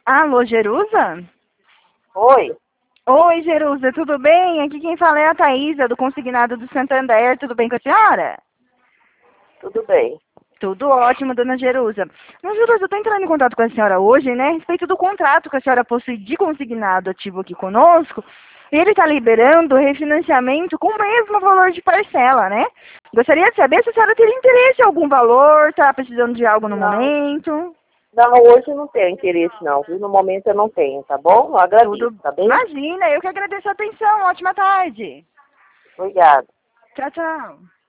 Alô, Jerusa? Oi, Oi, Jerusa, tudo bem? Aqui quem fala é a Thaísa, do Consignado do Santander. Tudo bem com a senhora? tudo bem. Tudo ótimo, dona Jerusa. Dona Jerusa, eu estou entrando em contato com a senhora hoje, né, a respeito do contrato que a senhora possui de consignado ativo aqui conosco. E ele está liberando o refinanciamento com o mesmo valor de parcela, né? Gostaria de saber se a senhora teria interesse em algum valor, está precisando de algo no Não, momento. não, hoje eu não tenho interesse não, viu? No momento eu não tenho, tá bom? Eu agradeço, Tudo. tá bem? Imagina, eu que agradeço a atenção. Ótima tarde. Obrigada. Tchau, tchau.